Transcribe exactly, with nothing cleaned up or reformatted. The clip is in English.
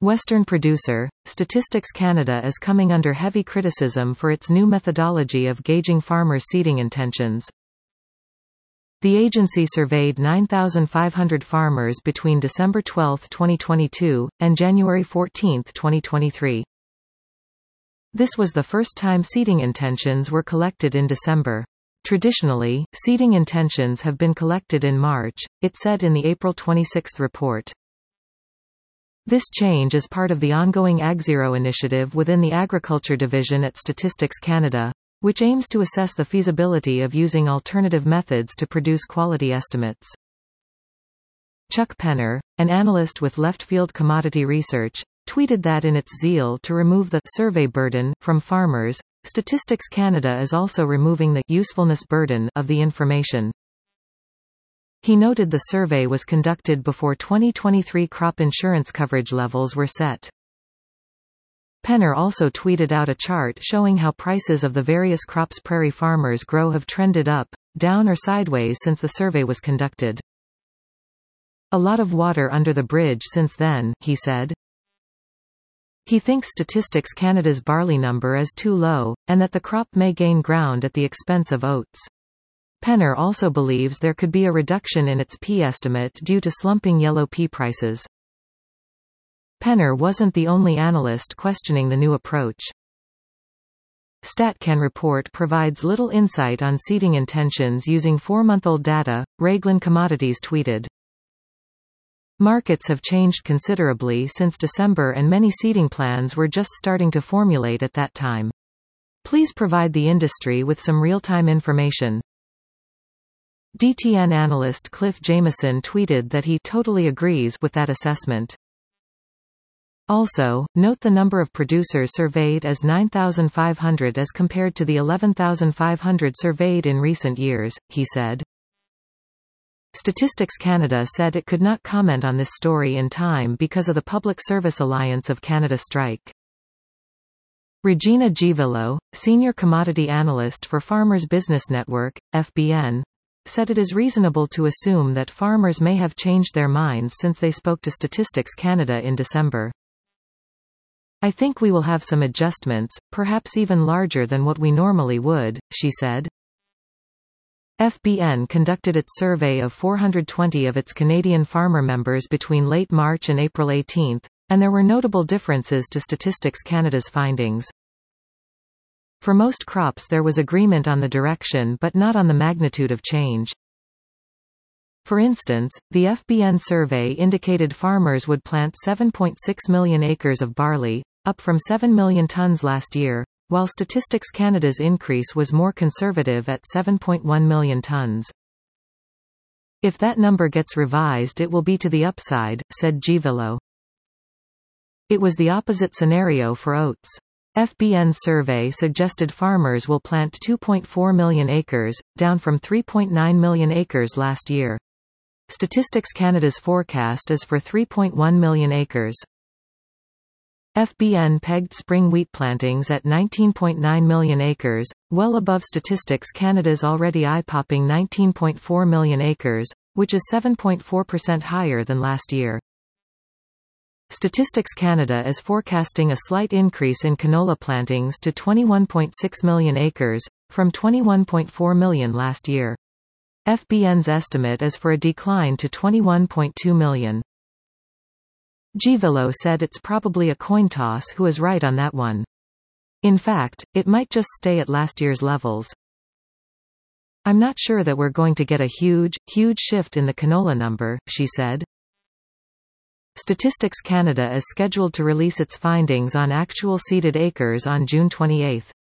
Western producer, Statistics Canada is coming under heavy criticism for its new methodology of gauging farmers' seeding intentions. The agency surveyed nine thousand five hundred farmers between December twelfth twenty twenty-two, and January fourteenth twenty twenty-three. This was the first time seeding intentions were collected in December. Traditionally, seeding intentions have been collected in March, it said in the April twenty-sixth report. This change is part of the ongoing AgZero initiative within the Agriculture Division at Statistics Canada, which aims to assess the feasibility of using alternative methods to produce quality estimates. Chuck Penner, an analyst with Left Field Commodity Research, tweeted that in its zeal to remove the survey burden from farmers, Statistics Canada is also removing the usefulness burden of the information. He noted the survey was conducted before twenty twenty-three crop insurance coverage levels were set. Penner also tweeted out a chart showing how prices of the various crops prairie farmers grow have trended up, down or sideways since the survey was conducted. A lot of water under the bridge since then, he said. He thinks Statistics Canada's barley number is too low, and that the crop may gain ground at the expense of oats. Penner also believes there could be a reduction in its pea estimate due to slumping yellow pea prices. Penner wasn't the only analyst questioning the new approach. StatCan report provides little insight on seeding intentions using four-month-old data, Raglan Commodities tweeted. Markets have changed considerably since December and many seeding plans were just starting to formulate at that time. Please provide the industry with some real-time information. D T N analyst Cliff Jameson tweeted that he totally agrees with that assessment. Also, note the number of producers surveyed as nine thousand five hundred as compared to the eleven thousand five hundred surveyed in recent years, he said. Statistics Canada said it could not comment on this story in time because of the Public Service Alliance of Canada strike. Regina Givillo, senior commodity analyst for Farmers Business Network, F B N, said it is reasonable to assume that farmers may have changed their minds since they spoke to Statistics Canada in December. I think we will have some adjustments, perhaps even larger than what we normally would, she said. F B N conducted its survey of four hundred twenty of its Canadian farmer members between late March and April eighteenth, and there were notable differences to Statistics Canada's findings. For most crops there was agreement on the direction but not on the magnitude of change. For instance, the F B N survey indicated farmers would plant seven point six million acres of barley, up from seven million tons last year, while Statistics Canada's increase was more conservative at seven point one million tons. If that number gets revised it will be to the upside, said Givillo. It was the opposite scenario for oats. F B N's survey suggested farmers will plant two point four million acres, down from three point nine million acres last year. Statistics Canada's forecast is for three point one million acres. F B N pegged spring wheat plantings at nineteen point nine million acres, well above Statistics Canada's already eye-popping nineteen point four million acres, which is seven point four percent higher than last year. Statistics Canada is forecasting a slight increase in canola plantings to twenty-one point six million acres, from twenty-one point four million last year. F B N's estimate is for a decline to twenty-one point two million. Givillo said it's probably a coin toss who is right on that one. In fact, it might just stay at last year's levels. I'm not sure that we're going to get a huge, huge shift in the canola number, she said. Statistics Canada is scheduled to release its findings on actual seeded acres on June twenty-eighth.